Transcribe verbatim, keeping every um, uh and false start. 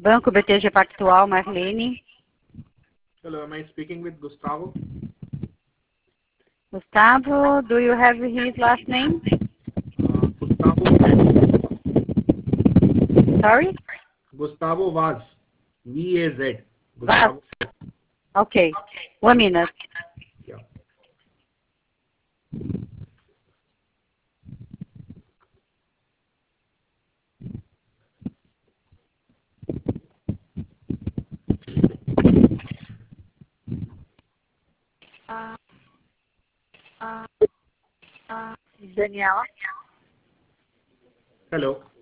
Banco B T G Pactual, Marlene. Hello, am I speaking with Gustavo? Gustavo, do you have his last name? Uh, Gustavo. Sorry? Gustavo Vaz. V A Z. Vaz. Gustavo. Okay. One minute. Yeah. Daniela. Hello.